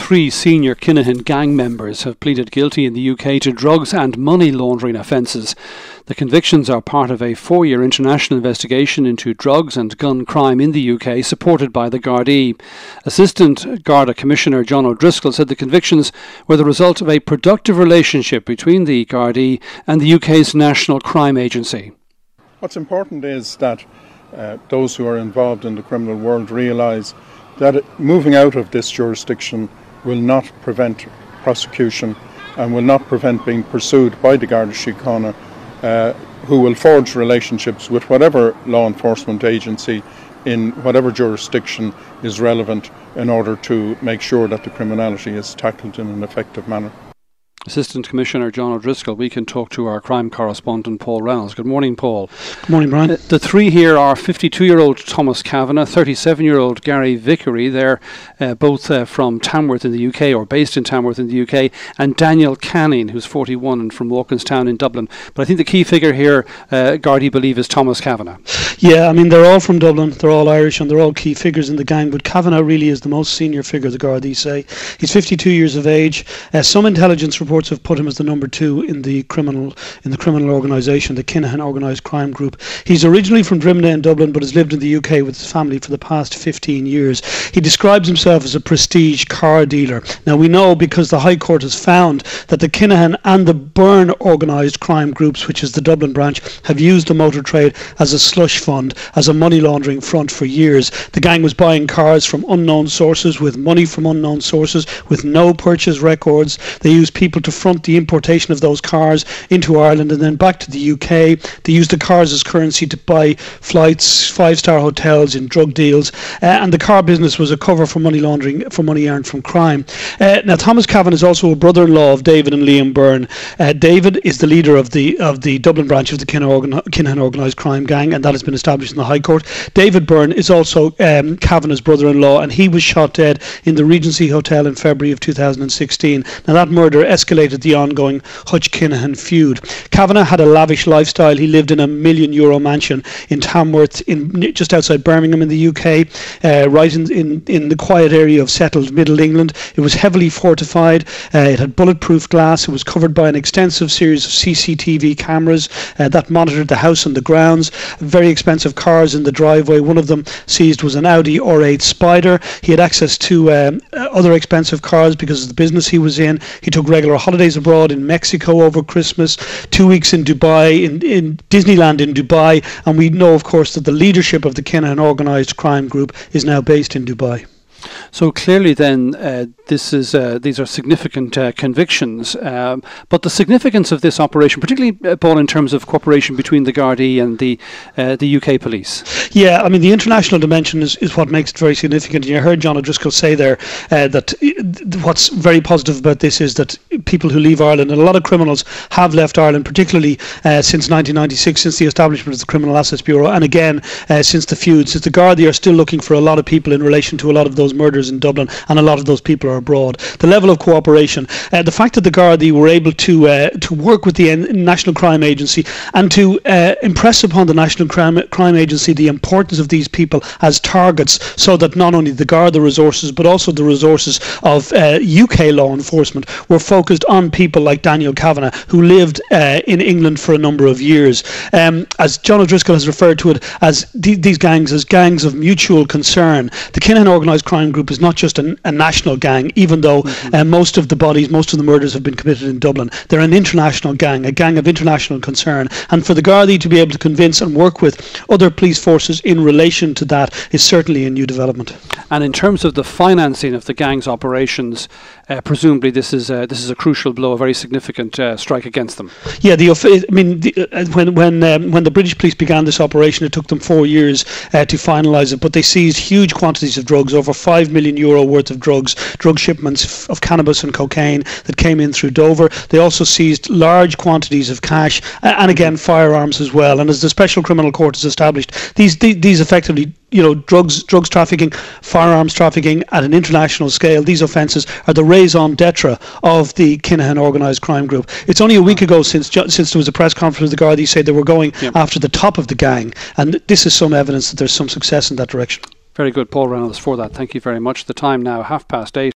Three senior Kinahan gang members have pleaded guilty in the UK to drugs and money laundering offences. The convictions are part of a 4-year international investigation into drugs and gun crime in the UK, supported by the Gardaí. Assistant Garda Commissioner John O'Driscoll said the convictions were the result of a productive relationship between the Gardaí and the UK's National Crime Agency. What's important is that those who are involved in the criminal world realise that moving out of this jurisdiction will not prevent prosecution and will not prevent being pursued by the Garda Síochána, who will forge relationships with whatever law enforcement agency in whatever jurisdiction is relevant in order to make sure that the criminality is tackled in an effective manner. Assistant Commissioner John O'Driscoll. We can talk to our crime correspondent Paul Reynolds. Good morning, Paul. Good morning, Brian. The three here are 52-year-old Thomas Kavanagh, 37-year-old Gary Vickery. They're both from Tamworth in the UK, or based in Tamworth in the UK, and Daniel Canning, who's 41 and from Walkinstown in Dublin. But I think the key figure here, Gardaí believe, is Thomas Kavanagh. Yeah, I mean, they're all from Dublin, they're all Irish, and they're all key figures in the gang, but Kavanagh really is the most senior figure, the Gardaí say. He's 52 years of age. Some intelligence reports have put him as the number 2 in the criminal organisation, the Kinahan Organised Crime Group. He's originally from Drimnagh in Dublin, but has lived in the UK with his family for the past 15 years. He describes himself as a prestige car dealer. Now, we know, because the High Court has found, that the Kinahan and the Byrne Organised Crime Groups, which is the Dublin branch, have used the motor trade as a slush fund, as a money laundering front for years. The gang was buying cars from unknown sources, with money from unknown sources, with no purchase records. They used people to front the importation of those cars into Ireland and then back to the UK. They used the cars as currency to buy flights, 5-star hotels, in drug deals, and the car business was a cover for money laundering, for money earned from crime. Now, Thomas Kavanagh is also a brother-in-law of David and Liam Byrne. David is the leader of the Dublin branch of the Kinahan Organised Crime Gang, and that has been established in the High Court. David Byrne is also Kavanagh's brother-in-law, and he was shot dead in the Regency Hotel in February of 2016. Now, that murder escalated the ongoing Hutch-Kinahan feud. Kavanagh had a lavish lifestyle. He lived in a €1 million mansion in Tamworth, just outside Birmingham in the UK, right in the quiet area of settled Middle England. It was heavily fortified. It had bulletproof glass. It was covered by an extensive series of CCTV cameras that monitored the house and the grounds. Very expensive cars in the driveway. One of them seized was an Audi R8 Spider. He had access to other expensive cars because of the business he was in. He took regular holidays abroad in Mexico over Christmas, 2 weeks in Dubai, in Disneyland in Dubai, and we know, of course, that the leadership of the Kinahan Organised Crime Group is now based in Dubai. So clearly then these are significant convictions, but the significance of this operation, particularly, Paul, in terms of cooperation between the Gardaí and the UK police. Yeah, I mean, the international dimension is what makes it very significant. You heard John O'Driscoll say there that what's very positive about this is that people who leave Ireland, and a lot of criminals have left Ireland, particularly since 1996, since the establishment of the Criminal Assets Bureau, and again since the feud, since the Gardaí are still looking for a lot of people in relation to a lot of those murders in Dublin, and a lot of those people are abroad. The level of cooperation, the fact that the Gardaí were able to work with the National Crime Agency and to impress upon the National Crime Agency the importance of these people as targets, so that not only the Garda resources but also the resources of UK law enforcement were focused on people like Daniel Kavanagh, who lived in England for a number of years. As John O'Driscoll has referred to it as these gangs as gangs of mutual concern. The Kinahan Organised Crime Group is not just a national gang, even though most of the murders have been committed in Dublin. They're an international gang, a gang of international concern, and for the Gardaí to be able to convince and work with other police forces in relation to that is certainly a new development. And in terms of the financing of the gang's operations, presumably this is a crucial blow, a very significant strike against them. Yeah, when the British police began this operation, it took them 4 years to finalise it, but they seized huge quantities of drugs, over €5 million worth of drug shipments of cannabis and cocaine that came in through Dover. They also seized large quantities of cash and again firearms as well. And as the Special Criminal Court has established, these effectively, drugs trafficking, firearms trafficking at an international scale, these offences are the raison d'etre of the Kinahan Organised Crime Group. It's only a week ago since there was a press conference, the Gardaí said they were going after the top of the gang, and this is some evidence that there's some success in that direction. Very good, Paul Reynolds, for that. Thank you very much. The time now, 8:30.